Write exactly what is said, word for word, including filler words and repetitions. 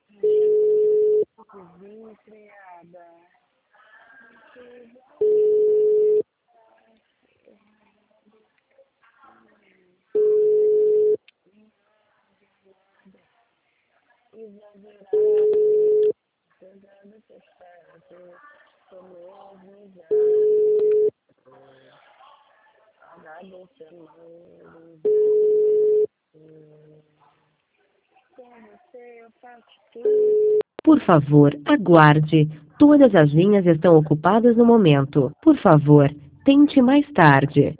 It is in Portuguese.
Cozinha criada. Exagerado, tentando fechado, como já agora chamando. Com você eu faço tudo. Por favor, aguarde. Todas as linhas estão ocupadas no momento. Por favor, tente mais tarde.